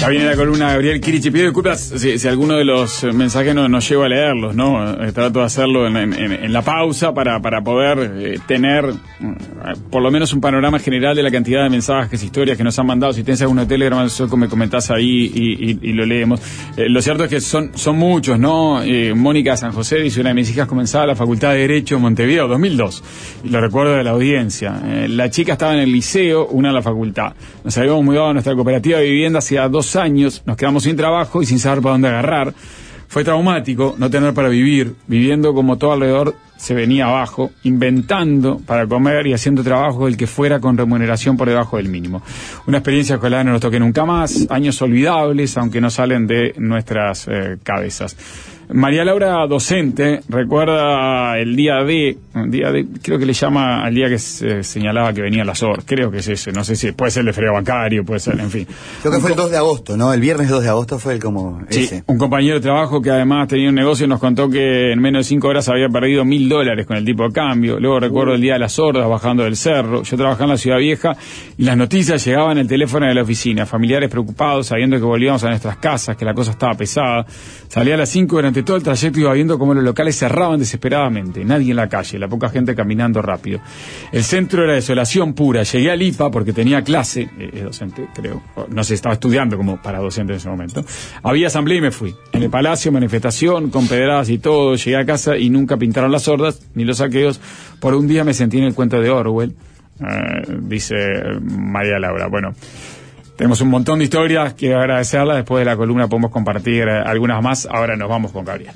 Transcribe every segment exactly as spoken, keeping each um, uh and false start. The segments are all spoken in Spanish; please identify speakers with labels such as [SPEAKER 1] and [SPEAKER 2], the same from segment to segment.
[SPEAKER 1] Ya viene la columna Gabriel Chirichi. Pido disculpas si, si alguno de los mensajes no, no llego a leerlos, ¿no? Eh, trato de hacerlo en, en, en la pausa para, para poder eh, tener eh, por lo menos un panorama general de la cantidad de mensajes, historias que nos han mandado. Si tenés alguno de Telegram, eso me comentás ahí y, y, y lo leemos. Eh, lo cierto es que son, son muchos, ¿no? Eh, Mónica San José dice: una de mis hijas comenzaba la Facultad de Derecho en Montevideo, dos mil dos. Y lo recuerdo de la audiencia. Eh, la chica estaba en el liceo, una en la facultad. Nos habíamos mudado a nuestra cooperativa de vivienda hacía dos años, nos quedamos sin trabajo y sin saber para dónde agarrar. Fue traumático no tener para vivir, viviendo como todo alrededor se venía abajo, inventando para comer y haciendo trabajo el que fuera con remuneración por debajo del mínimo. Una experiencia escolar no nos toque nunca más, años olvidables, aunque no salen de nuestras eh, cabezas. María Laura, docente, recuerda el día de, el día de, creo que le llama al día que se señalaba que venía la S O R, creo que es ese, no sé si puede ser el de feriado bancario, puede ser, en fin.
[SPEAKER 2] Creo que fue el dos de agosto, ¿no? El viernes dos de agosto fue el como
[SPEAKER 1] sí,
[SPEAKER 2] ese.
[SPEAKER 1] Un compañero de trabajo que además tenía un negocio nos contó que en menos de cinco horas había perdido mil dólares con el tipo de cambio. Luego recuerdo el día de las sordas bajando del cerro. Yo trabajaba en la Ciudad Vieja y las noticias llegaban al teléfono de la oficina, familiares preocupados, sabiendo que volvíamos a nuestras casas, que la cosa estaba pesada. Salía a las cinco, durante todo el trayecto iba viendo cómo los locales cerraban desesperadamente, nadie en la calle, la poca gente caminando rápido. El centro era desolación pura. Llegué al I P A porque tenía clase, eh, es docente, creo, no sé, estaba estudiando como para docente en ese momento. Había asamblea y me fui. En el Palacio, manifestación, con pedradas y todo. Llegué a casa y nunca pintaron las sordas, ni los saqueos. Por un día me sentí en el cuento de Orwell, eh, dice María Laura. Bueno, tenemos un montón de historias, quiero agradecerlas. Después de la columna podemos compartir algunas más. Ahora nos vamos con Gabriel.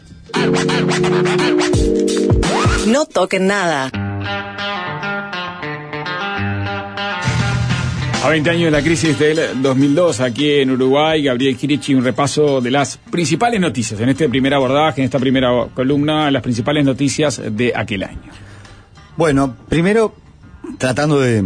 [SPEAKER 3] No toquen nada.
[SPEAKER 1] A veinte años de la crisis del dos mil dos, aquí en Uruguay, Gabriel Chirichi, un repaso de las principales noticias, en este primer abordaje, en esta primera columna, las principales noticias de aquel año.
[SPEAKER 2] Bueno, primero, tratando de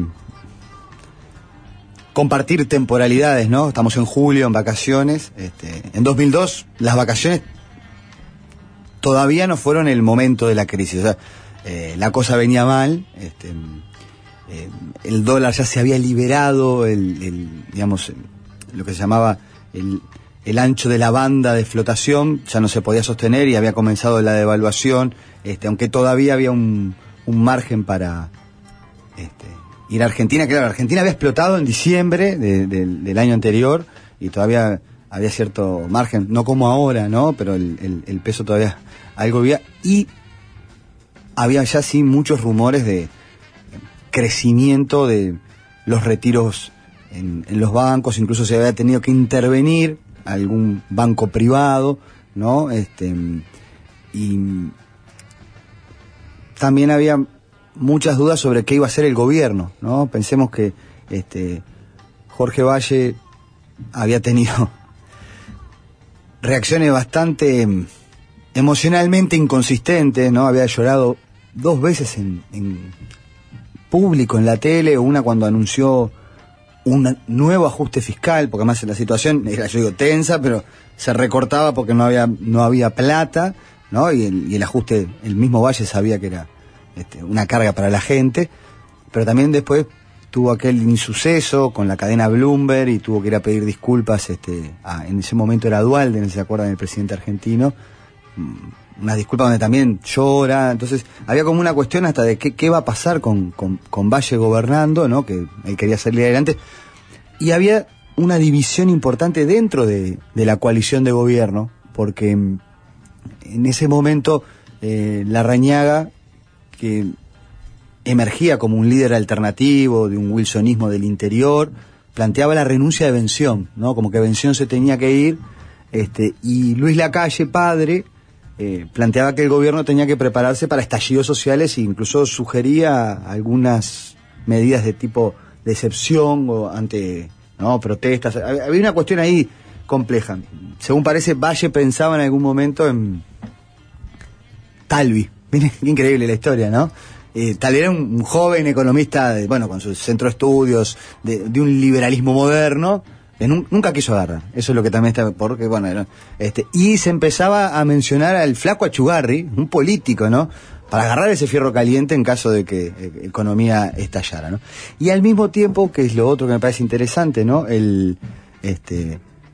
[SPEAKER 2] compartir temporalidades, ¿no? Estamos en julio, en vacaciones. Este, en dos mil dos, las vacaciones todavía no fueron el momento de la crisis. O sea, eh, la cosa venía mal, este, eh, el dólar ya se había liberado, el, el, digamos, lo que se llamaba el, el ancho de la banda de flotación ya no se podía sostener y había comenzado la devaluación, este, aunque todavía había un, un margen para este, ir a Argentina. Claro, Argentina había explotado en diciembre de, de, del año anterior y todavía había cierto margen, no como ahora, ¿no? Pero el, el, el peso todavía algo había, y había ya sí muchos rumores de crecimiento de los retiros en, en los bancos, incluso se había tenido que intervenir algún banco privado, ¿no? Este, y también había muchas dudas sobre qué iba a hacer el gobierno, ¿no? Pensemos que este, Jorge Valle había tenido reacciones bastante emocionalmente inconsistentes, ¿no? Había llorado dos veces en, en público, en la tele, una cuando anunció un nuevo ajuste fiscal, porque además la situación era, yo digo, tensa, pero se recortaba porque no había no había plata, ¿no? Y el, y el ajuste, el mismo Valle sabía que era este, una carga para la gente, pero también después tuvo aquel insuceso con la cadena Bloomberg y tuvo que ir a pedir disculpas, este, a, en ese momento era Duhalde, no se acuerdan, el presidente argentino, unas disculpas donde también llora. Entonces había como una cuestión hasta de qué, qué va a pasar con, con, con Valle gobernando, ¿no? Que él quería salir adelante, y había una división importante dentro de, de la coalición de gobierno, porque en ese momento eh, Larrañaga, que emergía como un líder alternativo de un wilsonismo del interior, planteaba la renuncia de Bención, ¿no? Como que Bención se tenía que ir, este, y Luis Lacalle, padre, eh, planteaba que el gobierno tenía que prepararse para estallidos sociales e incluso sugería algunas medidas de tipo de excepción o ante, ¿no? protestas. Había una cuestión ahí compleja. Según parece, Valle pensaba en algún momento en Talvi. Miren, increíble la historia, ¿no? Eh, Talvi era un, un joven economista, de, bueno, con su centro de estudios, de, de un liberalismo moderno, que nun, nunca quiso agarrar. Eso es lo que también está, porque, bueno, era, este, y se empezaba a mencionar al flaco Achugarri, un político, ¿no? Para agarrar ese fierro caliente en caso de que eh, economía estallara, ¿no? Y al mismo tiempo, que es lo otro que me parece interesante, ¿no? El, este,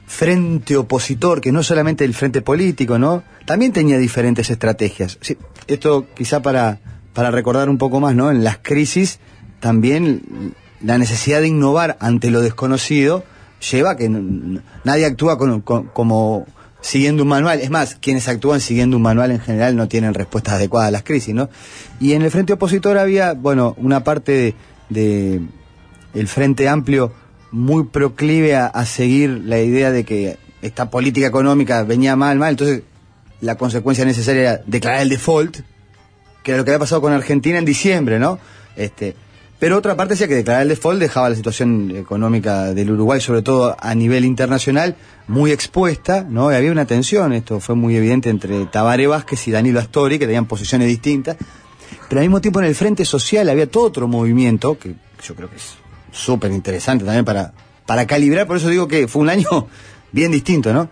[SPEAKER 2] frente opositor, que no solamente el frente político, ¿no? También tenía diferentes estrategias. Sí, esto quizá para, para recordar un poco más, ¿no? En las crisis también la necesidad de innovar ante lo desconocido lleva a que no, nadie actúa con, con, como siguiendo un manual. Es más, quienes actúan siguiendo un manual en general no tienen respuestas adecuadas a las crisis, ¿no? Y en el frente opositor había, bueno, una parte de, de el Frente Amplio muy proclive a, a seguir la idea de que esta política económica venía mal, mal, entonces la consecuencia necesaria era declarar el default, que era lo que había pasado con Argentina en diciembre, ¿no? Este, pero otra parte decía que declarar el default dejaba la situación económica del Uruguay, sobre todo a nivel internacional, muy expuesta, ¿no? Y había una tensión, esto fue muy evidente entre Tabaré Vázquez y Danilo Astori, que tenían posiciones distintas, pero al mismo tiempo en el Frente Social había todo otro movimiento, que yo creo que es súper interesante también para, para calibrar, por eso digo que fue un año bien distinto, ¿no?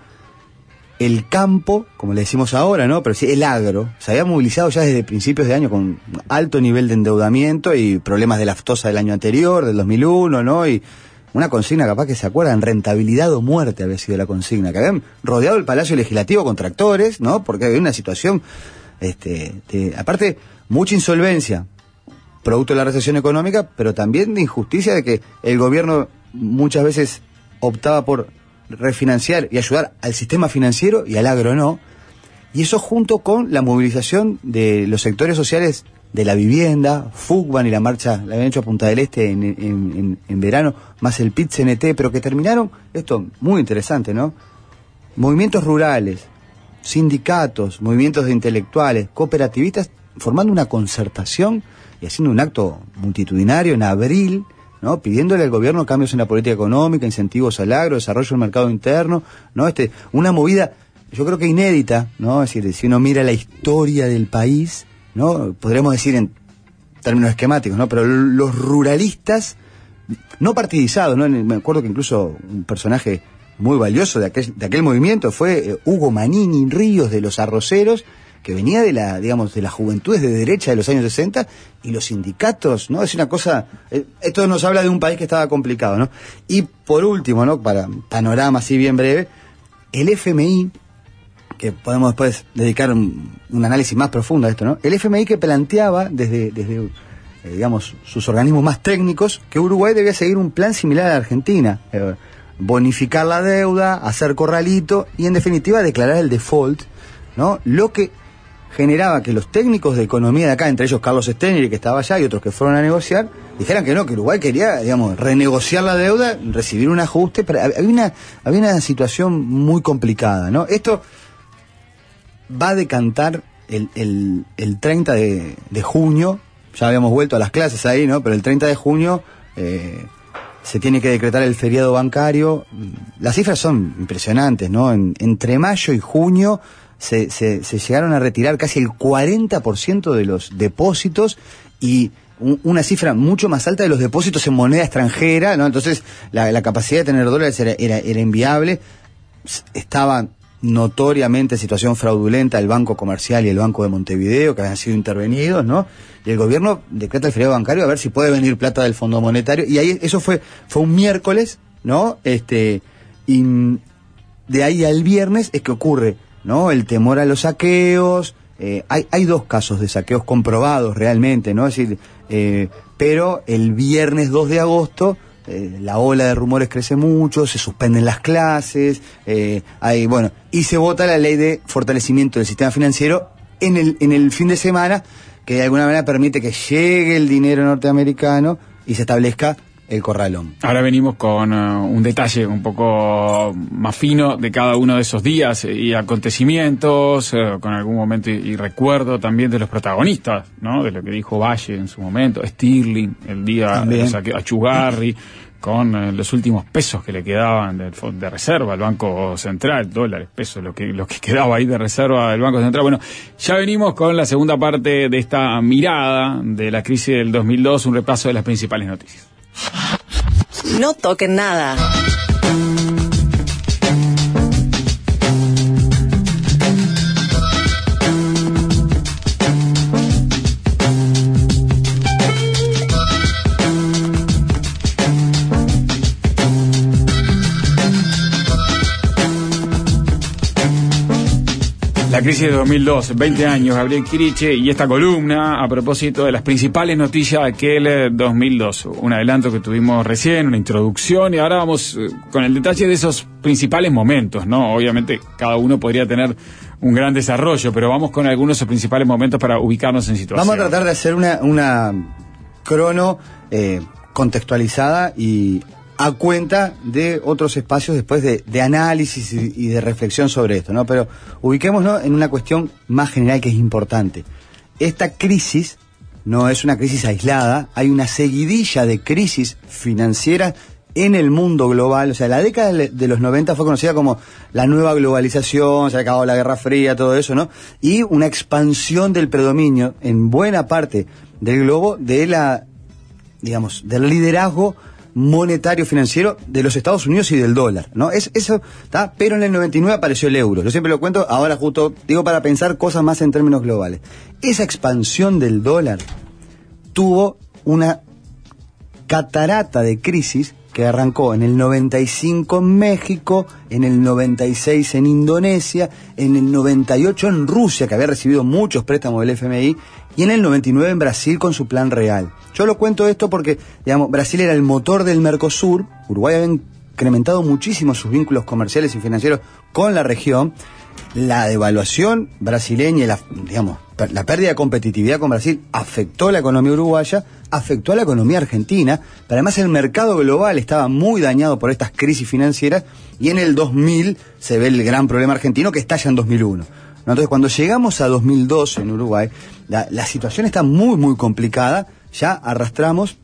[SPEAKER 2] El campo, como le decimos ahora, ¿no? Pero sí, el agro, se había movilizado ya desde principios de año con alto nivel de endeudamiento y problemas de la aftosa del año anterior, del dos mil uno, ¿no? Y una consigna, capaz que se acuerdan, rentabilidad o muerte había sido la consigna, que habían rodeado el Palacio Legislativo con tractores, ¿no? Porque había una situación, este, de, aparte, mucha insolvencia, producto de la recesión económica, pero también de injusticia de que el gobierno muchas veces optaba por refinanciar y ayudar al sistema financiero y al agro no, y eso junto con la movilización de los sectores sociales de la vivienda, Fugban y la marcha la habían hecho a Punta del Este en, en, en, en verano, más el P I T C N T, pero que terminaron, esto muy interesante, ¿no? Movimientos rurales, sindicatos, movimientos de intelectuales, cooperativistas, formando una concertación y haciendo un acto multitudinario en abril, ¿no? Pidiéndole al gobierno cambios en la política económica, incentivos al agro, desarrollo del mercado interno, ¿no? Este, una movida, yo creo que inédita, ¿no? Es decir, si uno mira la historia del país, ¿no? Podríamos decir en términos esquemáticos, ¿no? Pero los ruralistas, no partidizados, ¿no? Me acuerdo que incluso un personaje muy valioso de aquel, de aquel movimiento fue eh, Hugo Manini Ríos, de los Arroceros, que venía de la, digamos, de las juventudes de derecha de los años sesenta, y los sindicatos, ¿no? Es una cosa, eh, esto nos habla de un país que estaba complicado, ¿no? Y por último, ¿no? Para panorama así bien breve, el F M I, que podemos después dedicar un, un análisis más profundo a esto, ¿no? El F M I que planteaba desde, desde eh, digamos, sus organismos más técnicos, que Uruguay debía seguir un plan similar a la Argentina, eh, bonificar la deuda, hacer corralito y en definitiva declarar el default, ¿no? Lo que generaba que los técnicos de economía de acá, entre ellos Carlos Steneri, que estaba allá, y otros que fueron a negociar, dijeran que no, que Uruguay quería, digamos, renegociar la deuda, recibir un ajuste, pero había una, había una situación muy complicada, ¿no? Esto va a decantar el, el, el treinta de junio, ya habíamos vuelto a las clases ahí, ¿no? Pero el treinta de junio eh, se tiene que decretar el feriado bancario. Las cifras son impresionantes, ¿no? En, entre mayo y junio Se, se, se llegaron a retirar casi el cuarenta por ciento de los depósitos y un, una cifra mucho más alta de los depósitos en moneda extranjera, ¿no? Entonces la, la capacidad de tener dólares era, era, era inviable. Estaba notoriamente en situación fraudulenta el Banco Comercial y el Banco de Montevideo, que habían sido intervenidos, ¿no? Y el gobierno decreta el feriado bancario a ver si puede venir plata del Fondo Monetario, y ahí eso fue, fue un miércoles, ¿no? Este, y de ahí al viernes es que ocurre, ¿no? El temor a los saqueos, eh, hay, hay dos casos de saqueos comprobados realmente, ¿no? Es decir, eh, pero el viernes dos de agosto, eh, la ola de rumores crece mucho, se suspenden las clases, eh, hay, bueno, y se vota la ley de fortalecimiento del sistema financiero en el, en el fin de semana, que de alguna manera permite que llegue el dinero norteamericano y se establezca el corralón.
[SPEAKER 1] Ahora venimos con uh, un detalle un poco más fino de cada uno de esos días y acontecimientos, uh, con algún momento y, y recuerdo también de los protagonistas, ¿no? De lo que dijo Valle en su momento, Stirling, el día de saqueo, Achugarri, con uh, los últimos pesos que le quedaban de, de reserva al Banco Central, dólares, pesos, lo que, lo que quedaba ahí de reserva del Banco Central. Bueno, ya venimos con la segunda parte de esta mirada de la crisis del dos mil dos, un repaso de las principales noticias.
[SPEAKER 3] No toquen nada.
[SPEAKER 1] crisis de dos mil dos, veinte años, Gabriel Quiriche, y esta columna a propósito de las principales noticias de aquel dos mil dos. Un adelanto que tuvimos recién, una introducción, y ahora vamos eh, con el detalle de esos principales momentos, ¿no? Obviamente cada uno podría tener un gran desarrollo, pero vamos con algunos de esos principales momentos para ubicarnos en situación.
[SPEAKER 2] Vamos a tratar de hacer una, una crono eh, contextualizada y a cuenta de otros espacios después de, de análisis y, y de reflexión sobre esto, ¿no? Pero ubiquémonos en una cuestión más general que es importante. Esta crisis no es una crisis aislada, hay una seguidilla de crisis financieras en el mundo global. O sea, la década de los noventa fue conocida como la nueva globalización, se ha acabado la Guerra Fría, todo eso, ¿no? Y una expansión del predominio en buena parte del globo de la, digamos, del liderazgo monetario financiero de los Estados Unidos y del dólar, ¿no? Es eso, ¿tá? Pero en el noventa y nueve apareció el euro. Yo siempre lo cuento, ahora justo digo para pensar cosas más en términos globales. Esa expansión del dólar tuvo una catarata de crisis que arrancó en el noventa y cinco en México, en el noventa y seis en Indonesia, en el noventa y ocho en Rusia, que había recibido muchos préstamos del F M I, y en el noventa y nueve en Brasil con su plan real. Yo lo cuento esto porque, digamos, Brasil era el motor del Mercosur, Uruguay había incrementado muchísimo sus vínculos comerciales y financieros con la región. La devaluación brasileña y la, digamos, la pérdida de competitividad con Brasil afectó la economía uruguaya, afectó a la economía argentina, pero además el mercado global estaba muy dañado por estas crisis financieras, y en el dos mil se ve el gran problema argentino que estalla en dos mil uno. Entonces, cuando llegamos a dos mil dos en Uruguay, la, la situación está muy, muy complicada. Ya arrastramos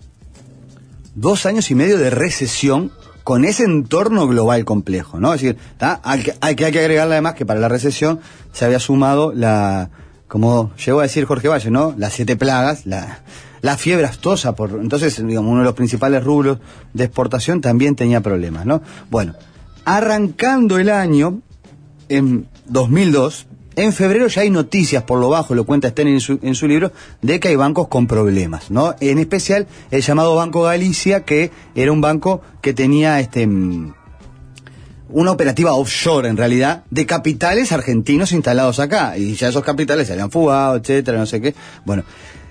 [SPEAKER 2] dos años y medio de recesión con ese entorno global complejo, ¿no? Es decir, ¿tá? Hay, que, hay, que, hay que agregarle además que para la recesión se había sumado la, como llegó a decir Jorge Valle, ¿no? Las siete plagas, la, la fiebre aftosa, por, entonces, digamos, uno de los principales rubros de exportación también tenía problemas, ¿no? Bueno, arrancando el año, en dos mil dos, en febrero ya hay noticias, por lo bajo, lo cuenta Steiner en su, en su libro, de que hay bancos con problemas, ¿no? En especial el llamado Banco Galicia, que era un banco que tenía este una operativa offshore, en realidad, de capitales argentinos instalados acá, y ya esos capitales se habían fugado, etcétera, no sé qué. Bueno,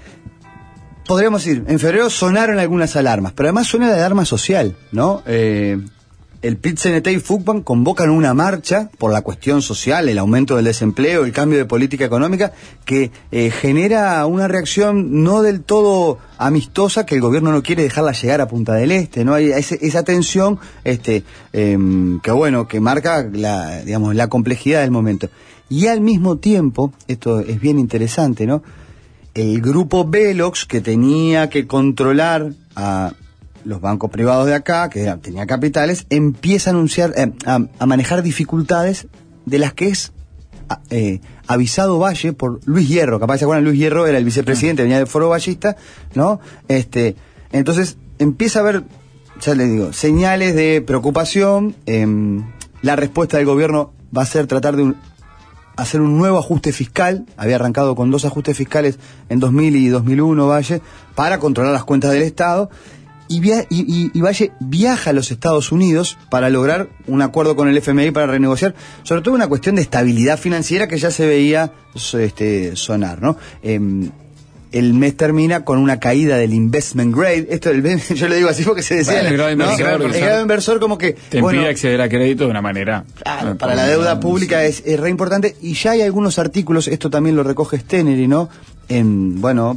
[SPEAKER 2] podríamos decir, en febrero sonaron algunas alarmas, pero además suena la alarma social, ¿no? Eh... El P I T C N T y FUCBAN convocan una marcha por la cuestión social, el aumento del desempleo, el cambio de política económica, que eh, genera una reacción no del todo amistosa, que el gobierno no quiere dejarla llegar a Punta del Este, ¿no? Hay ese, esa tensión, este, eh, que bueno, que marca la, digamos, la complejidad del momento. Y al mismo tiempo, esto es bien interesante, ¿no? El grupo Velox, que tenía que controlar a los bancos privados de acá, que tenía capitales, empieza a anunciar, eh, a, a manejar dificultades de las que es eh, avisado Valle por Luis Hierro. Capaz se acuerdan, Luis Hierro era el vicepresidente, venía del Foro Ballista, ¿no? Este, entonces empieza a haber, ya le digo, señales de preocupación. Eh, la respuesta del gobierno va a ser tratar de un, hacer un nuevo ajuste fiscal. Había arrancado con dos ajustes fiscales en dos mil y dos mil uno Valle, para controlar las cuentas del Estado. Y, via- y, y, y Valle viaja a los Estados Unidos para lograr un acuerdo con el F M I para renegociar, sobre todo una cuestión de estabilidad financiera que ya se veía este, sonar, ¿no? Eh, el mes termina con una caída del investment grade. Esto el, yo le digo así porque se decía,
[SPEAKER 1] bueno, el grado inversor,
[SPEAKER 2] ¿no? El grado inversor como que
[SPEAKER 1] te
[SPEAKER 2] bueno,
[SPEAKER 1] impide acceder a crédito de una manera.
[SPEAKER 2] Claro, para la deuda pública es, es re importante, y ya hay algunos artículos, esto también lo recoge Steiner, ¿no? En, bueno,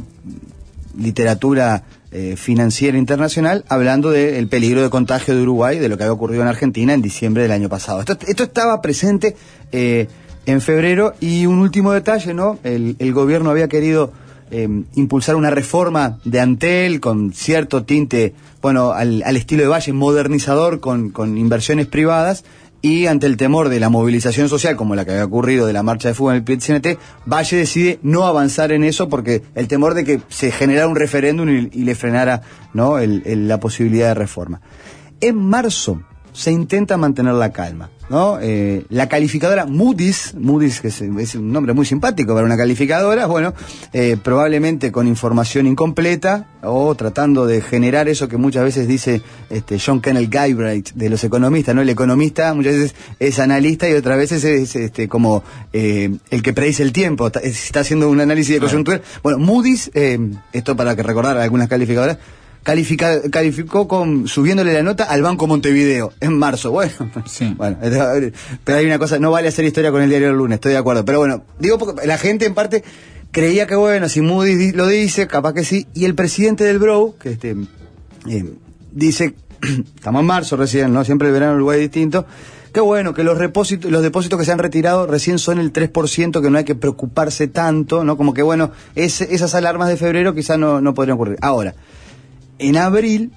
[SPEAKER 2] literatura eh, financiera internacional, hablando del peligro de contagio de Uruguay, de lo que había ocurrido en Argentina en diciembre del año pasado. Esto, esto estaba presente eh, en febrero. Y un último detalle, ¿no? El, el gobierno había querido eh, impulsar una reforma de Antel con cierto tinte, bueno, al, al estilo de Valle, modernizador, con, con inversiones privadas. Y ante el temor de la movilización social, como la que había ocurrido de la marcha de fútbol en el P I T C N T, Valle decide no avanzar en eso, porque el temor de que se generara un referéndum y, y le frenara, ¿no? el, el, la posibilidad de reforma. En marzo se intenta mantener la calma, ¿no? Eh, la calificadora Moody's, Moody's que es, es un nombre muy simpático para una calificadora, bueno, eh, probablemente con información incompleta o tratando de generar eso que muchas veces dice este, John Kenneth Galbraith de los economistas, ¿no? El economista muchas veces es analista y otras veces es este, como eh, el que predice el tiempo, está, está haciendo un análisis de coyuntura. Bueno, Moody's, eh, esto para que recordar algunas calificadoras, Califica, calificó con subiéndole la nota al Banco Montevideo en marzo. Bueno,
[SPEAKER 1] sí.
[SPEAKER 2] bueno, pero hay una cosa, no vale hacer historia con el diario del lunes, estoy de acuerdo. Pero bueno, digo porque la gente en parte creía que bueno, si Moody's lo dice, capaz que sí. Y el presidente del B R O, que este eh, dice, estamos en marzo recién, ¿no? Siempre el verano en Uruguay es distinto. Qué bueno, que los repósitos, los depósitos que se han retirado recién son el tres por ciento, que no hay que preocuparse tanto, ¿no? Como que bueno, es, esas alarmas de febrero quizás no, no podrían ocurrir. Ahora, en abril,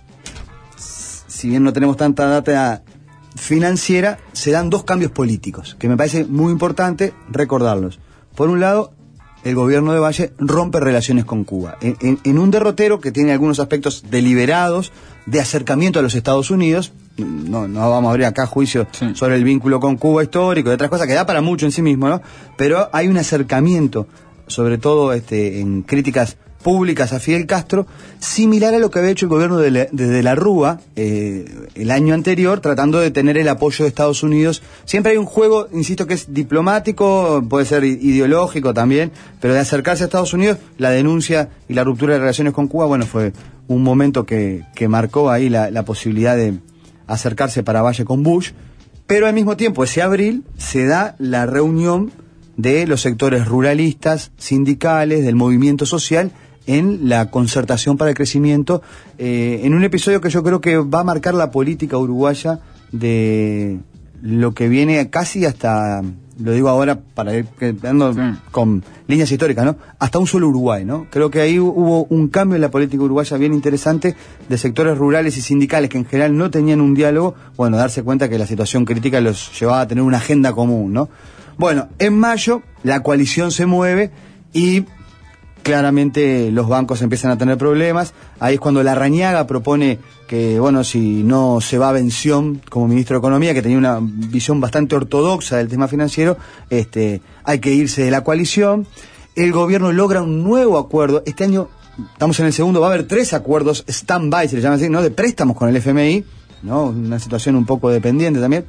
[SPEAKER 2] si bien no tenemos tanta data financiera, se dan dos cambios políticos, que me parece muy importante recordarlos. Por un lado, el gobierno de Valle rompe relaciones con Cuba, en, en, en un derrotero que tiene algunos aspectos deliberados de acercamiento a los Estados Unidos. No, no vamos a abrir acá juicio sí. sobre el vínculo con Cuba histórico y otras cosas que da para mucho en sí mismo, ¿no? Pero hay un acercamiento, sobre todo este, en críticas públicas a Fidel Castro, similar a lo que había hecho el gobierno de la, de, de la Rúa eh, el año anterior, tratando de tener el apoyo de Estados Unidos. Siempre hay un juego, insisto, que es diplomático, puede ser ideológico también, pero de acercarse a Estados Unidos, la denuncia y la ruptura de relaciones con Cuba, bueno, fue un momento que, que marcó ahí la, la posibilidad de acercarse para Valle con Bush, pero al mismo tiempo, ese abril, se da la reunión de los sectores ruralistas, sindicales, del movimiento social, en la concertación para el crecimiento, eh, en un episodio que yo creo que va a marcar la política uruguaya de lo que viene casi hasta, lo digo ahora para ir quedando sí. con líneas históricas, ¿no? Hasta un solo Uruguay, ¿no? Creo que ahí hubo un cambio en la política uruguaya bien interesante de sectores rurales y sindicales que en general no tenían un diálogo, bueno, darse cuenta que la situación crítica los llevaba a tener una agenda común, ¿no? Bueno, en mayo la coalición se mueve y claramente los bancos empiezan a tener problemas. Ahí es cuando Larrañaga propone que, bueno, si no se va a Bención como ministro de Economía, que tenía una visión bastante ortodoxa del tema financiero, este, hay que irse de la coalición. El gobierno logra un nuevo acuerdo. Este año, estamos en el segundo, va a haber tres acuerdos stand-by, se le llama así, ¿no? De préstamos con el F M I, ¿no? Una situación un poco dependiente también.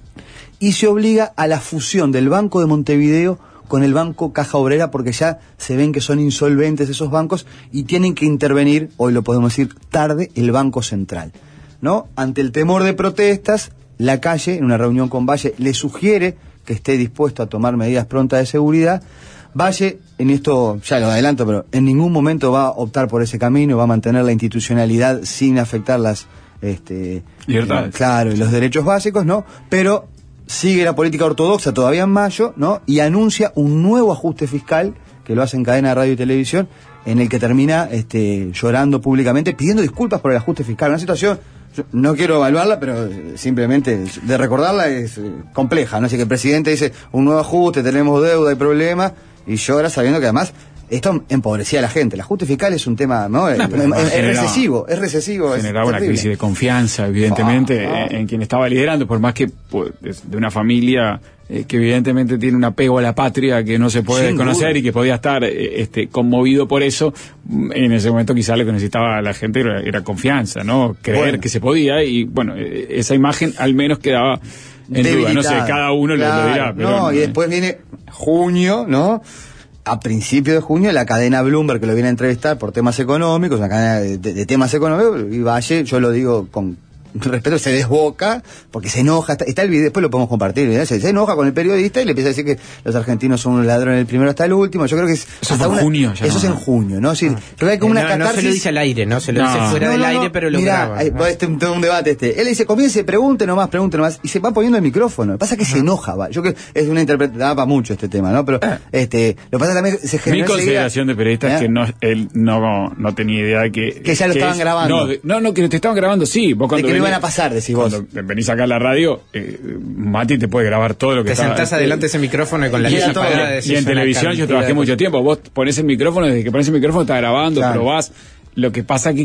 [SPEAKER 2] Y se obliga a la fusión del Banco de Montevideo con el Banco Caja Obrera, porque ya se ven que son insolventes esos bancos y tienen que intervenir, hoy lo podemos decir tarde, el Banco Central, ¿no? Ante el temor de protestas, la Calle, en una reunión con Valle, le sugiere que esté dispuesto a tomar medidas prontas de seguridad. Valle, en esto ya lo adelanto, pero en ningún momento va a optar por ese camino, va a mantener la institucionalidad sin afectar las este,
[SPEAKER 1] libertades.
[SPEAKER 2] Eh, claro, y los derechos básicos, ¿no? Pero sigue la política ortodoxa todavía en mayo, ¿no? Y anuncia un nuevo ajuste fiscal, que lo hace en cadena de radio y televisión, en el que termina este, llorando públicamente, pidiendo disculpas por el ajuste fiscal. Una situación, yo no quiero evaluarla, pero simplemente de recordarla es eh, compleja, ¿no? Así que el presidente dice, un nuevo ajuste, tenemos deuda y problemas, y llora sabiendo que además esto empobrecía a la gente. El ajuste fiscal es un tema, ¿no? no es, es, es recesivo, es recesivo.
[SPEAKER 1] Generaba una crisis de confianza, evidentemente, oh, oh. En, en quien estaba liderando, por más que pues, de una familia eh, que evidentemente tiene un apego a la patria que no se puede Sin desconocer duda. Y que podía estar eh, este, conmovido por eso. En ese momento quizás lo que necesitaba la gente era, era confianza, ¿no? Creer bueno. que se podía, y bueno, eh, esa imagen al menos quedaba en duda. No sé, cada uno claro, lo, lo dirá. Pero,
[SPEAKER 2] no, y después viene junio, ¿no? A principios de junio, la cadena Bloomberg, que lo viene a entrevistar por temas económicos, una cadena de, de, de temas económicos, y Valle, yo lo digo con respeto, se desboca, porque se enoja, está, está el video, después lo podemos compartir, ¿eh? se, se enoja con el periodista y le empieza a decir que los argentinos son unos ladrones del primero hasta el último. Yo creo que es
[SPEAKER 1] eso hasta una, junio, ya
[SPEAKER 2] eso
[SPEAKER 1] no,
[SPEAKER 2] es en junio, ¿no? Sí, ah. creo que hay como una
[SPEAKER 4] no,
[SPEAKER 2] catarsis.
[SPEAKER 4] No se lo dice al aire, ¿no? Se lo
[SPEAKER 1] no.
[SPEAKER 4] dice fuera
[SPEAKER 2] no,
[SPEAKER 4] del
[SPEAKER 2] no,
[SPEAKER 4] aire,
[SPEAKER 2] no.
[SPEAKER 4] pero lo
[SPEAKER 2] Mirá,
[SPEAKER 4] graba.
[SPEAKER 2] Hay,
[SPEAKER 4] ¿no?
[SPEAKER 2] este, todo un debate este. Él dice, comience, pregunte nomás, pregunte nomás, y se va poniendo el micrófono. Lo que pasa es que ah. se enoja, va. Yo creo que es una interpretación para mucho este tema, ¿no? Pero ah. este, lo que pasa también se genera.
[SPEAKER 1] Mi consideración de periodista ¿eh? es que no, él no, no tenía idea de que.
[SPEAKER 2] Que ya lo
[SPEAKER 1] que
[SPEAKER 2] estaban
[SPEAKER 1] es,
[SPEAKER 2] grabando.
[SPEAKER 1] No, de, no, no, que te estaban grabando, sí. Vos cuando
[SPEAKER 2] de que
[SPEAKER 1] venís,
[SPEAKER 2] no iban a pasar, decís vos.
[SPEAKER 1] Cuando venís acá a la radio, eh, Mati te puede grabar todo lo que
[SPEAKER 4] te
[SPEAKER 1] está.
[SPEAKER 4] Te sentás adelante de ese micrófono y con la luz apagada.
[SPEAKER 1] Y en televisión yo trabajé mucho tiempo. Vos ponés el micrófono, desde que pones el micrófono está grabando, claro. probás. Lo que pasa que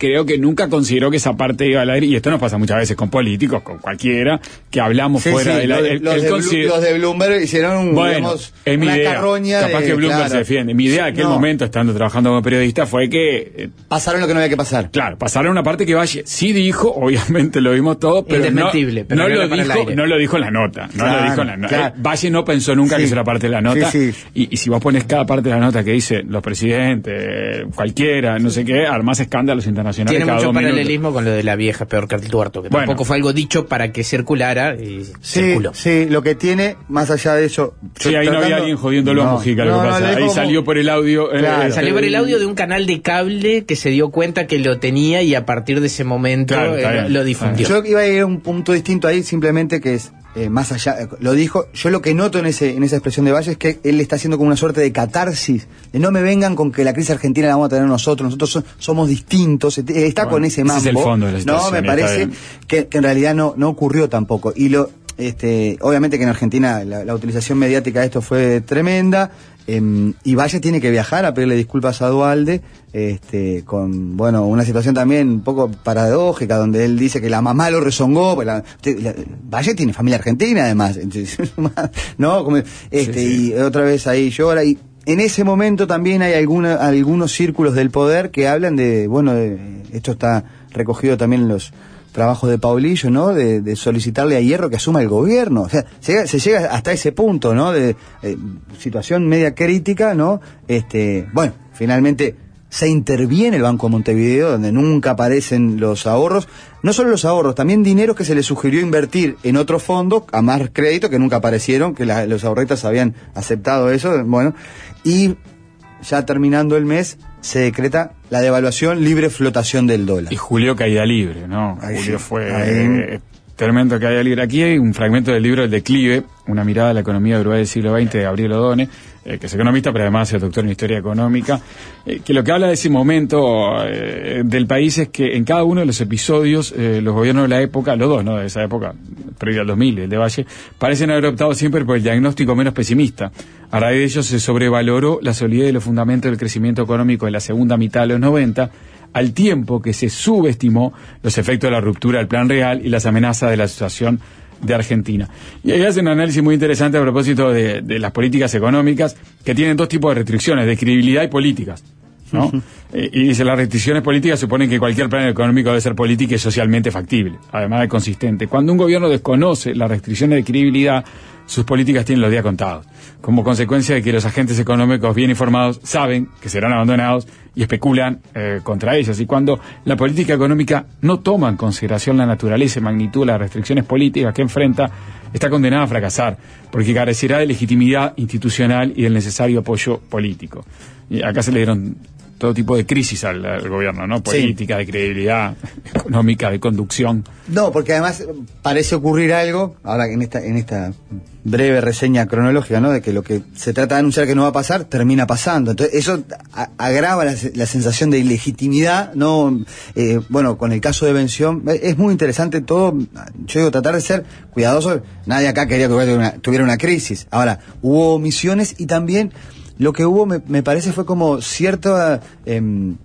[SPEAKER 1] creo que nunca consideró que esa parte iba al aire, y esto nos pasa muchas veces con políticos, con cualquiera, que hablamos
[SPEAKER 2] sí,
[SPEAKER 1] fuera
[SPEAKER 2] sí,
[SPEAKER 1] del
[SPEAKER 2] los,
[SPEAKER 1] aire.
[SPEAKER 2] los, de Blu- los de Bloomberg hicieron un,
[SPEAKER 1] bueno,
[SPEAKER 2] digamos,
[SPEAKER 1] es mi
[SPEAKER 2] una
[SPEAKER 1] idea.
[SPEAKER 2] carroña.
[SPEAKER 1] Capaz
[SPEAKER 2] de,
[SPEAKER 1] que Bloomberg
[SPEAKER 2] claro.
[SPEAKER 1] se defiende. Mi idea en aquel
[SPEAKER 2] no.
[SPEAKER 1] momento, estando trabajando como periodista, fue que... Eh,
[SPEAKER 2] pasaron lo que no había que pasar.
[SPEAKER 1] Claro, pasaron una parte que Valle sí dijo, obviamente lo vimos todo, pero, no,
[SPEAKER 4] pero
[SPEAKER 1] no,
[SPEAKER 4] no
[SPEAKER 1] lo
[SPEAKER 4] para el
[SPEAKER 1] dijo,
[SPEAKER 4] aire.
[SPEAKER 1] no lo dijo en la nota. No
[SPEAKER 2] Claro,
[SPEAKER 1] lo dijo en la nota.
[SPEAKER 2] claro.
[SPEAKER 1] Eh, Valle no pensó nunca
[SPEAKER 2] Sí.
[SPEAKER 1] que eso era parte de la nota.
[SPEAKER 2] Sí, sí.
[SPEAKER 1] Y, y si vos pones cada parte de la nota que dice los presidentes, cualquiera, no sé qué, armás escándalos internacionales.
[SPEAKER 4] Tiene
[SPEAKER 1] cada
[SPEAKER 4] mucho
[SPEAKER 1] dos
[SPEAKER 4] paralelismo
[SPEAKER 1] minutos.
[SPEAKER 4] con lo de la vieja peor que el tuerto, que
[SPEAKER 1] Bueno.
[SPEAKER 4] tampoco fue algo dicho para que circulara y
[SPEAKER 2] Sí,
[SPEAKER 4] circuló.
[SPEAKER 2] sí, lo que tiene, más allá de eso...
[SPEAKER 1] Sí,
[SPEAKER 2] yo
[SPEAKER 1] ahí no
[SPEAKER 2] tratando-
[SPEAKER 1] había alguien jodiéndolo
[SPEAKER 2] no,
[SPEAKER 1] a Mujica, lo
[SPEAKER 2] no,
[SPEAKER 1] que
[SPEAKER 2] no,
[SPEAKER 1] pasa.
[SPEAKER 2] lo
[SPEAKER 1] ahí
[SPEAKER 2] dijo
[SPEAKER 1] salió
[SPEAKER 2] como-
[SPEAKER 1] por el audio. eh,
[SPEAKER 2] Claro.
[SPEAKER 1] eh,
[SPEAKER 4] Salió por el audio de un canal de cable que se dio cuenta que lo tenía y a partir de ese momento
[SPEAKER 1] Claro, está
[SPEAKER 4] eh,
[SPEAKER 1] bien.
[SPEAKER 4] lo difundió.
[SPEAKER 2] Yo iba a ir a un punto distinto ahí, simplemente que es eh, más allá, eh, lo dijo, yo lo que noto en ese en esa expresión de Valle es que él está haciendo como una suerte de catarsis, de no me vengan con que la crisis argentina la vamos a tener nosotros, nosotros so- somos distintos, eh, está
[SPEAKER 1] Bueno,
[SPEAKER 2] con ese
[SPEAKER 1] ese
[SPEAKER 2] mambo.
[SPEAKER 1] es el fondo de la
[SPEAKER 2] No,
[SPEAKER 1] situación,
[SPEAKER 2] me
[SPEAKER 1] está
[SPEAKER 2] parece
[SPEAKER 1] bien.
[SPEAKER 2] que, que en realidad no, no ocurrió tampoco. Y lo este obviamente que en Argentina la, la utilización mediática de esto fue tremenda. Eh, y Valle tiene que viajar a pedirle disculpas a Duhalde, este, con, bueno, una situación también un poco paradójica, donde él dice que la mamá lo rezongó, pues la, la- Valle tiene familia argentina además, entonces, ¿no? Como, este,
[SPEAKER 1] Sí, sí.
[SPEAKER 2] y otra vez ahí llora, y en ese momento también hay alguna, algunos círculos del poder que hablan de, bueno, de, esto está recogido también en los trabajos de Paulillo, ¿no? De, de solicitarle a Hierro que asuma el gobierno. O sea, se llega, se llega hasta ese punto, ¿no? De eh, situación media crítica, ¿no? Este, bueno, finalmente se interviene el Banco de Montevideo, donde nunca aparecen los ahorros. No solo los ahorros, también dinero que se le sugirió invertir en otro fondo a más crédito que nunca aparecieron, que la, los ahorristas habían aceptado eso, bueno, y ya terminando el mes se decreta la devaluación, libre flotación del dólar.
[SPEAKER 1] Y Julio caída libre, ¿no?
[SPEAKER 2] Ahí
[SPEAKER 1] Julio
[SPEAKER 2] sí,
[SPEAKER 1] fue
[SPEAKER 2] ahí.
[SPEAKER 1] eh, tremendo caída libre. Aquí hay un fragmento del libro El Declive, una mirada a la economía de Uruguay del siglo veinte de Gabriel Odone, eh, que es economista, pero además es doctor en historia económica, eh, que lo que habla de ese momento eh, del país es que en cada uno de los episodios, eh, los gobiernos de la época, los dos, ¿no? De esa época, previo al dos mil, el de Valle, parecen haber optado siempre por el diagnóstico menos pesimista. A raíz de ello se sobrevaloró la solidez de los fundamentos del crecimiento económico en la segunda mitad de los noventa, al tiempo que se subestimó los efectos de la ruptura del Plan Real y las amenazas de la situación de Argentina. Y ahí hace un análisis muy interesante a propósito de, de las políticas económicas, que tienen dos tipos de restricciones, de credibilidad y políticas, ¿no? eh, y dice, las restricciones políticas suponen que cualquier plan económico debe ser político y socialmente factible, además de consistente. Cuando un gobierno desconoce las restricciones de credibilidad, sus políticas tienen los días contados, como consecuencia de que los agentes económicos bien informados saben que serán abandonados y especulan eh, contra ellas. Y cuando la política económica no toma en consideración la naturaleza y magnitud de las restricciones políticas que enfrenta, está condenada a fracasar, porque carecerá de legitimidad institucional y del necesario apoyo político. Y acá se le dieron todo tipo de crisis al, al gobierno, ¿no? Política, de credibilidad, económica, de conducción.
[SPEAKER 2] No, porque además parece ocurrir algo, ahora en esta, en esta breve reseña cronológica, ¿no? De que lo que se trata de anunciar que no va a pasar, termina pasando. Entonces, eso a- agrava la, la sensación de ilegitimidad, ¿no? Eh, bueno, con el caso de Vención, eh, es muy interesante todo. Yo digo, tratar de ser cuidadoso. Nadie acá quería que tuviera una, tuviera una crisis. Ahora, hubo omisiones y también lo que hubo, me, me parece, fue como cierto eh,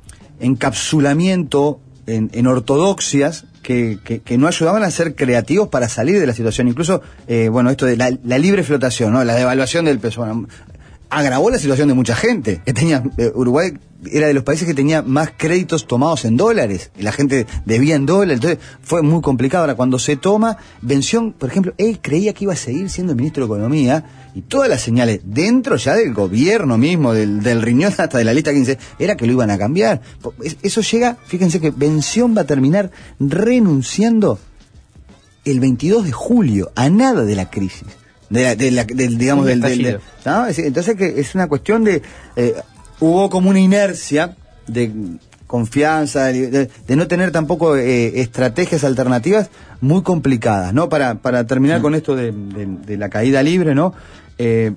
[SPEAKER 2] encapsulamiento en, en ortodoxias que, que, que no ayudaban a ser creativos para salir de la situación. Incluso, eh, bueno, esto de la, la libre flotación, ¿no? La devaluación del peso, bueno, agravó la situación de mucha gente. Que tenía eh, Uruguay era de los países que tenía más créditos tomados en dólares. Y la gente debía en dólares. Entonces fue muy complicado. Ahora, cuando se toma, Vención, por ejemplo, él creía que iba a seguir siendo ministro de Economía. Y todas las señales, dentro ya del gobierno mismo, del, del riñón hasta de la lista quince, era que lo iban a cambiar. Eso llega, fíjense que Vención va a terminar renunciando el veintidós de julio, a nada de la crisis. De la, de la, del, digamos, del, del, del, ¿no? Entonces que es una cuestión de, eh, hubo como una inercia de confianza, de, de no tener tampoco eh, estrategias alternativas muy complicadas, ¿no? Para, para terminar sí. con esto de, de, de la caída libre, ¿no? Eh,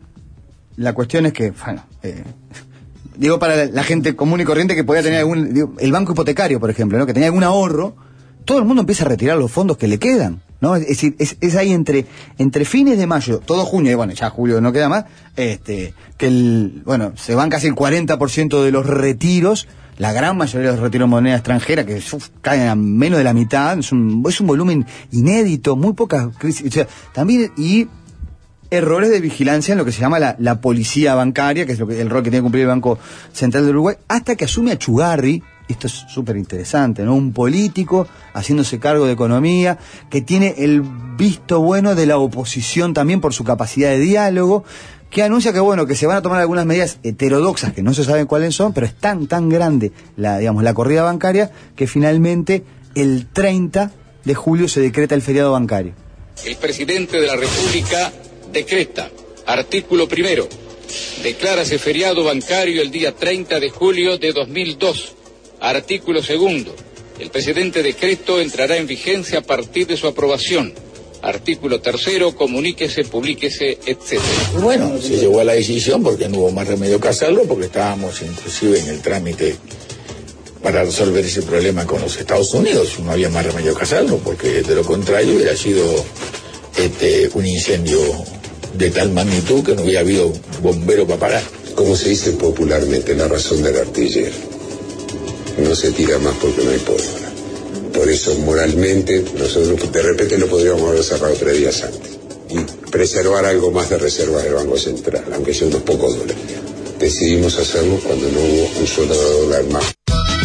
[SPEAKER 2] la cuestión es que, bueno, eh, digo para la, la gente común y corriente que podía tener algún, digo, el banco hipotecario, por ejemplo, ¿no? Que tenía algún ahorro, todo el mundo empieza a retirar los fondos que le quedan, ¿no? Es decir, es, es ahí entre, entre fines de mayo, todo junio, y bueno, ya julio no queda más, este, que el, bueno, se van casi el cuarenta por ciento de los retiros. la gran mayoría de los retiros de moneda extranjera, que uf, caen a menos de la mitad, es un, es un volumen inédito, muy pocas crisis, o sea, también, y errores de vigilancia en lo que se llama la, la policía bancaria, que es lo que, el rol que tiene que cumplir el Banco Central de Uruguay, hasta que asume Achugarri. Esto es súper interesante, ¿no? Un político haciéndose cargo de economía, que tiene el visto bueno de la oposición también por su capacidad de diálogo, que anuncia que, bueno, que se van a tomar algunas medidas heterodoxas, que no se saben cuáles son, pero es tan, tan grande la, digamos, la corrida bancaria, que finalmente el treinta de julio se decreta el feriado bancario.
[SPEAKER 5] El presidente de la República decreta, artículo primero, declárase feriado bancario el día treinta de julio de dos mil dos. Artículo segundo. El presente decreto entrará en vigencia a partir de su aprobación. Artículo tercero. Comuníquese, publíquese, etcétera.
[SPEAKER 6] Bueno, se llegó a la decisión porque no hubo más remedio que hacerlo, porque estábamos inclusive en el trámite para resolver ese problema con los Estados Unidos. No había más remedio que hacerlo, porque de lo contrario hubiera sido este, un incendio de tal magnitud que no hubiera habido bombero para parar.
[SPEAKER 7] Como se dice popularmente, la razón del artillero. No se tira más porque no hay pólvora. Por eso, moralmente, nosotros de repente no podríamos haber cerrado tres días antes. Y preservar algo más de reserva del Banco Central, aunque sea unos pocos dólares. Decidimos hacerlo cuando no hubo un solo dólar más.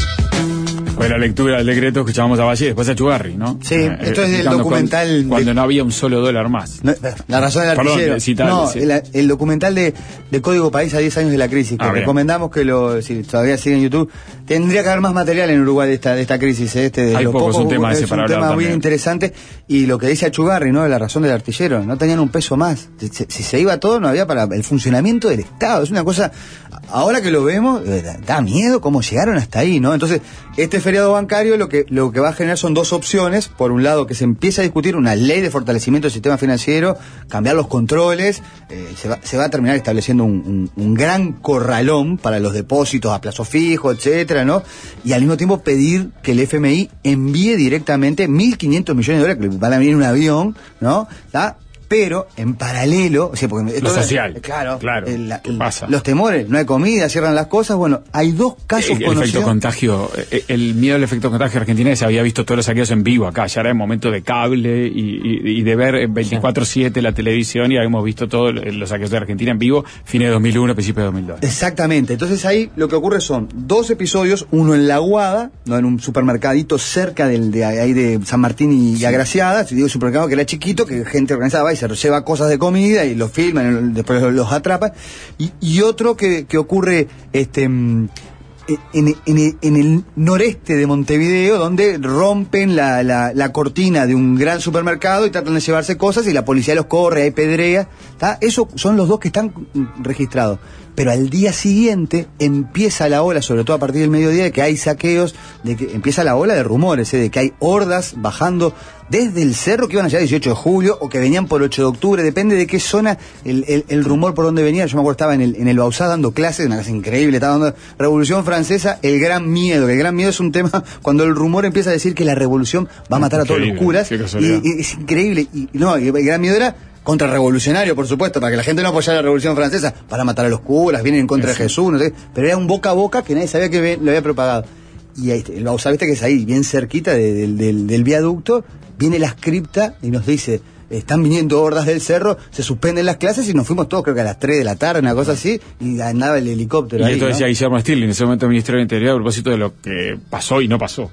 [SPEAKER 1] Fue la lectura del decreto, escuchábamos a Valle y después a Achugarri, ¿no?
[SPEAKER 2] Sí, eh, esto es del documental...
[SPEAKER 1] Cuando, cuando
[SPEAKER 2] de...
[SPEAKER 1] no había un solo dólar más.
[SPEAKER 2] No, la razón del artillero.
[SPEAKER 1] Perdón, citarle,
[SPEAKER 2] no,
[SPEAKER 1] sí.
[SPEAKER 2] el, el documental de, de Código País a diez años de la crisis, que ah, recomendamos que lo, si todavía sigue en YouTube, tendría que haber más material en Uruguay de esta, de esta crisis. Este, de
[SPEAKER 1] Hay
[SPEAKER 2] los
[SPEAKER 1] poco,
[SPEAKER 2] pocos,
[SPEAKER 1] es un tema,
[SPEAKER 2] es
[SPEAKER 1] ese
[SPEAKER 2] un
[SPEAKER 1] para
[SPEAKER 2] tema
[SPEAKER 1] hablar
[SPEAKER 2] muy
[SPEAKER 1] también.
[SPEAKER 2] interesante. Y lo que dice Achugarri, ¿no? De la razón del artillero, no tenían un peso más. Si, si se iba todo, no había para el funcionamiento del Estado. Es una cosa, ahora que lo vemos, da miedo cómo llegaron hasta ahí, ¿no? Entonces, este feriado bancario lo que, lo que va a generar son dos opciones. Por un lado, que se empieza a discutir una ley de fortalecimiento del sistema financiero, cambiar los controles, eh, se, va, se va a terminar estableciendo un, un, un gran corralón para los depósitos a plazo fijo, etcétera, ¿no? Y al mismo tiempo pedir que el F M I envíe directamente mil quinientos millones de dólares, que van a venir en un avión, ¿no? ¿Está? Pero en paralelo, o sea, porque
[SPEAKER 1] lo social,
[SPEAKER 2] es, claro,
[SPEAKER 1] claro.
[SPEAKER 2] El,
[SPEAKER 1] ¿Qué pasa?
[SPEAKER 2] Los temores, no hay comida, cierran las cosas. Bueno, hay dos casos
[SPEAKER 1] el, el
[SPEAKER 2] conocidos.
[SPEAKER 1] efecto contagio, el, el miedo al efecto contagio argentino, se había visto todos los saqueos en vivo acá, ya era el momento de cable y, y, y de ver veinticuatro siete la televisión, y habíamos visto todos los saqueos de Argentina en vivo, fines de dos mil uno, principios de dos mil dos.
[SPEAKER 2] Exactamente, entonces ahí lo que ocurre son dos episodios, uno en La Aguada, no en un supermercadito cerca del, de ahí de San Martín y, sí. y Agraciada, si digo supermercado que era chiquito, que gente organizaba y se lleva cosas de comida y los filman, después los, los atrapan, y, y otro que, que ocurre este en, en, en el noreste de Montevideo, donde rompen la, la, la cortina de un gran supermercado y tratan de llevarse cosas y la policía los corre, hay pedrea, ¿tá? Esos son los dos que están registrados. Pero al día siguiente empieza la ola, sobre todo a partir del mediodía, de que hay saqueos, de que empieza la ola de rumores, ¿eh? De que hay hordas bajando desde el cerro que iban allá el dieciocho de julio o que venían por ocho de octubre, depende de qué zona el, el, el rumor por donde venía. Yo me acuerdo estaba en el, en el Bauzá dando clases, una cosa increíble, estaba dando Revolución Francesa, el gran miedo, que el gran miedo es un tema cuando el rumor empieza a decir que la revolución va a matar a todos los curas, y, y es increíble, y no, el gran miedo era contrarrevolucionario, por supuesto, para que la gente no apoyara la Revolución Francesa, para matar a los curas, vienen en contra sí. de Jesús, no sé, pero era un boca a boca que nadie sabía que lo había propagado. Y ahí, el Bauzá, viste que es ahí, bien cerquita de, de, del, del viaducto, viene la cripta y nos dice, están viniendo hordas del cerro, se suspenden las clases y nos fuimos todos, creo que a las tres de la tarde, una cosa así, y andaba el helicóptero.
[SPEAKER 1] Y
[SPEAKER 2] ahí,
[SPEAKER 1] esto
[SPEAKER 2] ¿no?
[SPEAKER 1] decía Guillermo Stirling, en ese momento Ministerio del Interior, a propósito de lo que pasó y no pasó.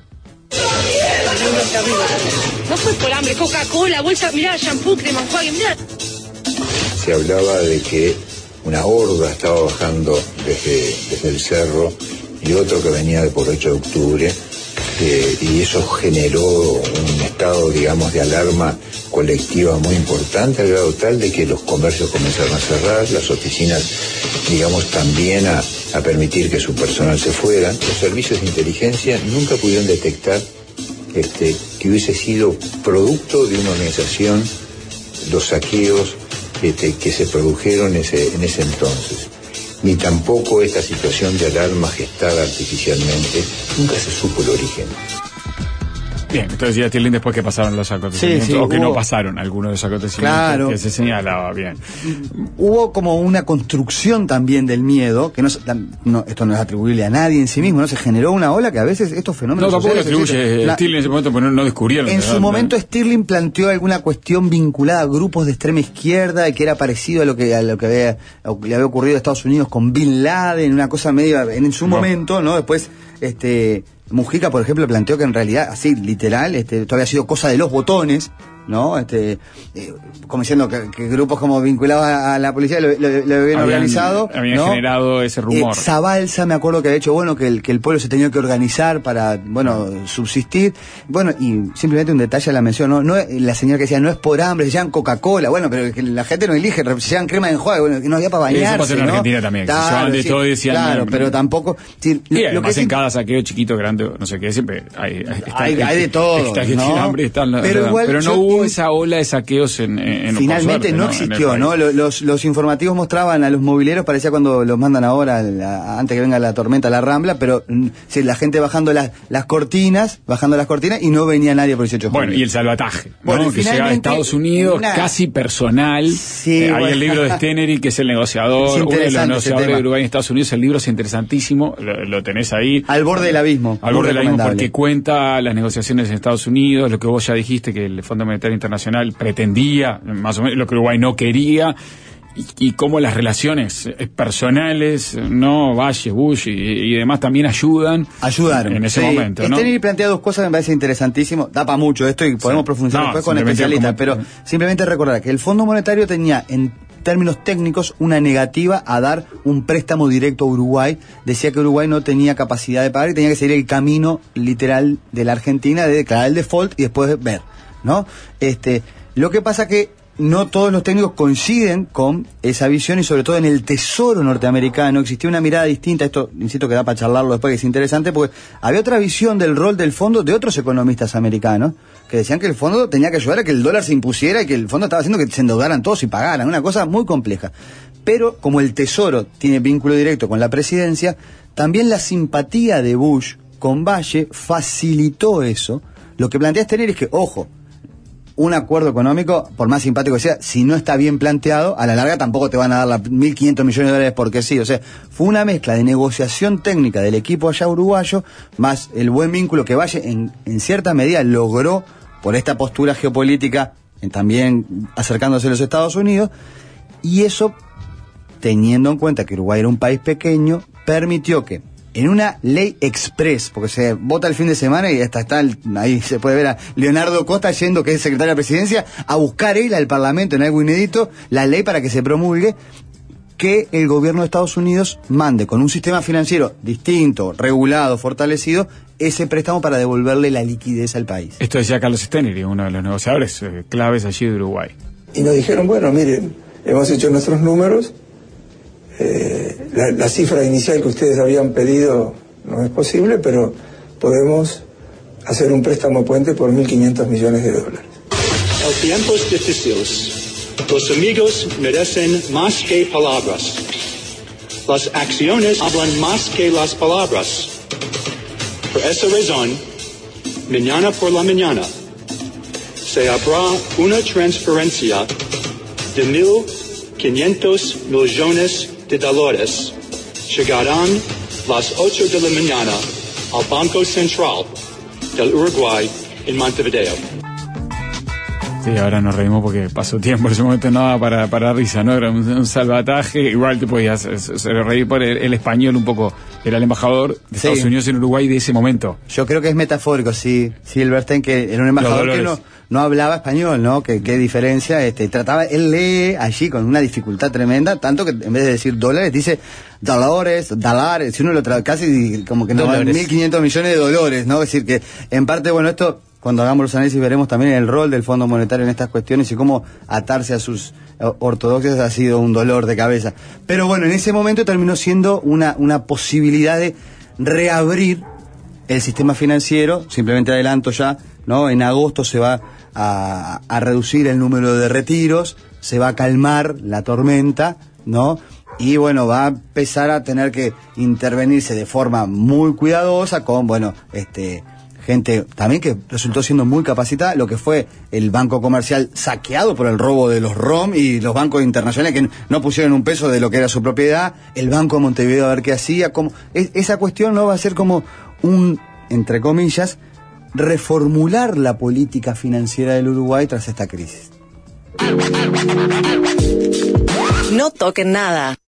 [SPEAKER 8] No fue por hambre, Coca-Cola, bolsa, mirá, shampoo, crema enjuague, mirá.
[SPEAKER 6] Se hablaba de que una horda estaba bajando desde, desde el cerro y otro que venía de por ocho de octubre, eh, y eso generó un estado, digamos, de alarma colectiva muy importante, al grado tal de que los comercios comenzaron a cerrar, las oficinas, digamos, también a, a permitir que su personal se fuera. Los servicios de inteligencia nunca pudieron detectar este, que hubiese sido producto de una organización los saqueos este, que se produjeron ese, en ese entonces. Ni tampoco esta situación de alarma gestada artificialmente, nunca se supo el origen.
[SPEAKER 1] Bien, entonces ya Stirling después que pasaron los acontecimientos,
[SPEAKER 2] sí, sí,
[SPEAKER 1] o que
[SPEAKER 2] hubo,
[SPEAKER 1] no pasaron algunos de los acontecimientos
[SPEAKER 2] claro,
[SPEAKER 1] que se señalaba, bien.
[SPEAKER 2] Hubo como una construcción también del miedo, que no, no esto no es atribuible a nadie en sí mismo, ¿no? Se generó una ola que a veces estos fenómenos...
[SPEAKER 1] No, tampoco le
[SPEAKER 2] sociales,
[SPEAKER 1] atribuye
[SPEAKER 2] la,
[SPEAKER 1] Stirling en ese momento, porque no, no descubrieron.
[SPEAKER 2] En su momento Stirling planteó alguna cuestión vinculada a grupos de extrema izquierda, que era parecido a lo que, a lo que había, a lo que le había ocurrido a Estados Unidos con Bin Laden, una cosa medio en su no. momento, ¿no? Después, este... Mujica, por ejemplo, planteó que en realidad, así, literal, este, esto había sido cosa de los botones, ¿no? Este, eh, como diciendo que, que grupos como vinculados a, a la policía lo, lo, lo habían, habían organizado.
[SPEAKER 1] Habían
[SPEAKER 2] ¿no?
[SPEAKER 1] generado ese rumor.
[SPEAKER 2] Eh, Zabalza, me acuerdo que había hecho, bueno, que el, que el pueblo se tenía que organizar para, bueno, ah. subsistir. Bueno, y simplemente un detalle a la mención, ¿no? no la señora que decía, no es por hambre, se llaman Coca-Cola. Bueno, pero que la gente no elige, se llaman crema de enjuague, bueno, que no había para bañarse,
[SPEAKER 1] eso pasó en
[SPEAKER 2] ¿no?
[SPEAKER 1] Argentina también.
[SPEAKER 2] Claro,
[SPEAKER 1] se llamaban de
[SPEAKER 2] sí,
[SPEAKER 1] todo y decían...
[SPEAKER 2] Claro,
[SPEAKER 1] no,
[SPEAKER 2] pero tampoco... Sí,
[SPEAKER 1] y
[SPEAKER 2] lo,
[SPEAKER 1] además
[SPEAKER 2] lo que
[SPEAKER 1] en
[SPEAKER 2] sí,
[SPEAKER 1] cada saqueo chiquito, grande, no sé qué, siempre hay... Está,
[SPEAKER 2] hay, hay de todo,
[SPEAKER 1] está,
[SPEAKER 2] ¿no?
[SPEAKER 1] Hambre, está,
[SPEAKER 2] pero, igual,
[SPEAKER 1] pero no
[SPEAKER 2] yo,
[SPEAKER 1] hubo esa ola de saqueos en... en
[SPEAKER 2] finalmente
[SPEAKER 1] suerte,
[SPEAKER 2] no,
[SPEAKER 1] ¿no?
[SPEAKER 2] existió, ¿no? Los, los informativos mostraban a los mobileros, parecía cuando los mandan ahora, la, antes que venga la tormenta, la Rambla, pero sí, la gente bajando las, las cortinas, bajando las cortinas y no venía nadie por dieciocho de julio.
[SPEAKER 1] Bueno, y el salvataje, ¿no?
[SPEAKER 2] Bueno,
[SPEAKER 1] que llega a Estados Unidos, una... casi personal.
[SPEAKER 2] Sí,
[SPEAKER 1] eh,
[SPEAKER 2] bueno.
[SPEAKER 1] Hay el libro de Stenery, que es el negociador,
[SPEAKER 2] es
[SPEAKER 1] uno de los negociadores de Uruguay en Estados Unidos. El libro es interesantísimo, lo, lo tenés ahí.
[SPEAKER 2] Al borde del abismo.
[SPEAKER 1] Al borde del abismo, porque cuenta las negociaciones en Estados Unidos, lo que vos ya dijiste, que el Fondo Monetario Internacional pretendía, más o menos, lo que Uruguay no quería. Y, y cómo las relaciones personales, no Valle, Bush y, y demás también ayudan.
[SPEAKER 2] Ayudaron.
[SPEAKER 1] En ese
[SPEAKER 2] sí.
[SPEAKER 1] momento, ¿no?
[SPEAKER 2] Stenery plantea dos cosas que me parece interesantísimo. Da para mucho esto y podemos sí. profundizar no, después con especialistas, como... pero simplemente recordar que el Fondo Monetario tenía en términos técnicos una negativa a dar un préstamo directo a Uruguay. Decía que Uruguay no tenía capacidad de pagar y tenía que seguir el camino literal de la Argentina de declarar el default y después ver, ¿no? Este, lo que pasa que no todos los técnicos coinciden con esa visión y sobre todo en el Tesoro norteamericano existía una mirada distinta. Esto, insisto, que da para charlarlo después, que es interesante, porque había otra visión del rol del fondo de otros economistas americanos que decían que el fondo tenía que ayudar a que el dólar se impusiera y que el fondo estaba haciendo que se endeudaran todos y pagaran, una cosa muy compleja. Pero como el Tesoro tiene vínculo directo con la presidencia, también la simpatía de Bush con Valle facilitó eso. Lo que plantea Stenery es que, ojo, un acuerdo económico, por más simpático que sea, si no está bien planteado, a la larga tampoco te van a dar las mil quinientos millones de dólares porque sí. O sea, fue una mezcla de negociación técnica del equipo allá uruguayo, más el buen vínculo que Valle en, en cierta medida logró por esta postura geopolítica, en, también acercándose a los Estados Unidos, y eso, teniendo en cuenta que Uruguay era un país pequeño, permitió que en una ley express, porque se vota el fin de semana y hasta está el, ahí se puede ver a Leonardo Costa yendo, que es secretario de la presidencia, a buscar él al Parlamento en algo inédito la ley para que se promulgue que el gobierno de Estados Unidos mande con un sistema financiero distinto, regulado, fortalecido, ese préstamo para devolverle la liquidez al país.
[SPEAKER 1] Esto decía Carlos Stenery, uno de los negociadores eh, claves allí de Uruguay.
[SPEAKER 9] Y nos dijeron, bueno, miren, hemos hecho nuestros números. Eh, la, la cifra inicial que ustedes habían pedido no es posible, pero podemos hacer un préstamo puente por mil quinientos millones de dólares.
[SPEAKER 10] En tiempos difíciles, los amigos merecen más que palabras. Las acciones hablan más que las palabras. Por esa razón, mañana por la mañana se habrá una transferencia de mil quinientos millones de dólares. Llegarán las ocho de la mañana al Banco Central del Uruguay en Montevideo.
[SPEAKER 1] Sí, ahora nos reímos porque pasó tiempo, en ese momento no daba para, para risa, ¿no? Era un, un salvataje, igual te podías reír por el, el español un poco, era el embajador de sí. Estados Unidos en Uruguay de ese momento.
[SPEAKER 2] Yo creo que es metafórico, sí, Silverstein, que era un embajador que no, no hablaba español, ¿no? Que qué diferencia, este, trataba, él lee allí con una dificultad tremenda, tanto que en vez de decir dólares, dice dolores, dólares, si uno lo trae casi como que no, mil quinientos millones de dólares, ¿no? Es decir que, en parte, bueno, esto, cuando hagamos los análisis veremos también el rol del Fondo Monetario en estas cuestiones y cómo atarse a sus ortodoxias ha sido un dolor de cabeza. Pero bueno, en ese momento terminó siendo una, una posibilidad de reabrir el sistema financiero. Simplemente adelanto ya, ¿no? En agosto se va a, a reducir el número de retiros, se va a calmar la tormenta, ¿no? Y bueno, va a empezar a tener que intervenirse de forma muy cuidadosa con, bueno, este... gente también que resultó siendo muy capacitada, lo que fue el Banco Comercial saqueado por el robo de los R O M y los bancos internacionales que no pusieron un peso de lo que era su propiedad, el Banco de Montevideo a ver qué hacía, como, es, esa cuestión no va a ser como un, entre comillas, reformular la política financiera del Uruguay tras esta crisis.
[SPEAKER 3] No toquen nada.